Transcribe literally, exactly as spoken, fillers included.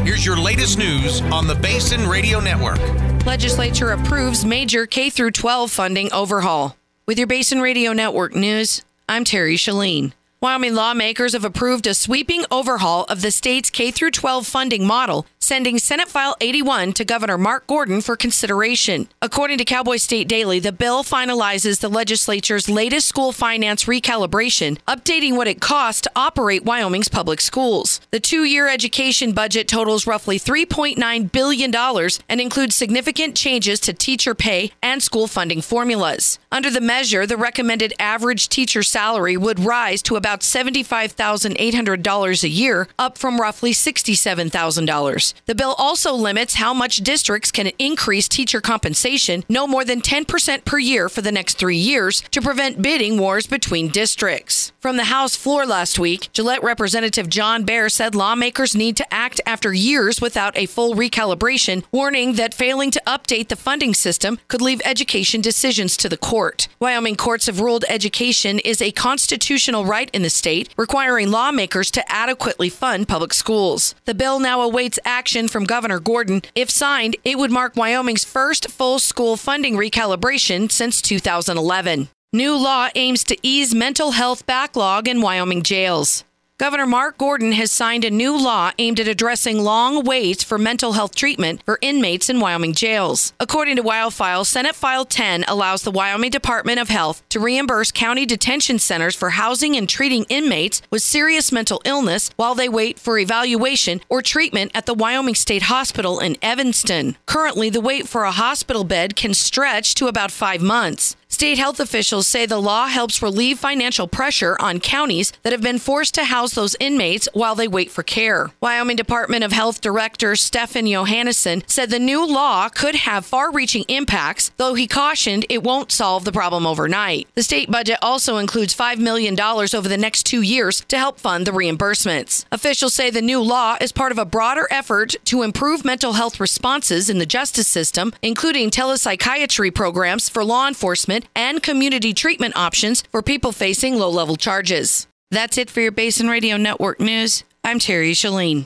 Here's your latest news on the Basin Radio Network. Legislature approves major K through twelve funding overhaul. With your Basin Radio Network news, I'm Terry Shalene. Wyoming lawmakers have approved a sweeping overhaul of the state's K through twelve funding model, sending Senate File eighty-one to Governor Mark Gordon for consideration. According to Cowboy State Daily, the bill finalizes the legislature's latest school finance recalibration, updating what it costs to operate Wyoming's public schools. The two-year education budget totals roughly three point nine billion dollars and includes significant changes to teacher pay and school funding formulas. Under the measure, the recommended average teacher salary would rise to about seventy-five thousand eight hundred dollars a year, up from roughly sixty-seven thousand dollars. The bill also limits how much districts can increase teacher compensation, no more than ten percent per year for the next three years, to prevent bidding wars between districts. From the House floor last week, Gillette Representative John Baer said lawmakers need to act after years without a full recalibration, warning that failing to update the funding system could leave education decisions to the court. Wyoming courts have ruled education is a constitutional right in the state, requiring lawmakers to adequately fund public schools. The bill now awaits action from Governor Gordon. If signed, it would mark Wyoming's first full school funding recalibration since two thousand eleven. New law aims to ease mental health backlog in Wyoming jails. Governor Mark Gordon has signed a new law aimed at addressing long waits for mental health treatment for inmates in Wyoming jails. According to WyoFile, Senate File ten allows the Wyoming Department of Health to reimburse county detention centers for housing and treating inmates with serious mental illness while they wait for evaluation or treatment at the Wyoming State Hospital in Evanston. Currently, the wait for a hospital bed can stretch to about five months. State health officials say the law helps relieve financial pressure on counties that have been forced to house those inmates while they wait for care. Wyoming Department of Health Director Stefan Johannesson said the new law could have far-reaching impacts, though he cautioned it won't solve the problem overnight. The state budget also includes five million dollars over the next two years to help fund the reimbursements. Officials say the new law is part of a broader effort to improve mental health responses in the justice system, including telepsychiatry programs for law enforcement and community treatment options for people facing low-level charges. That's it for your Basin Radio Network news. I'm Terry Shalene.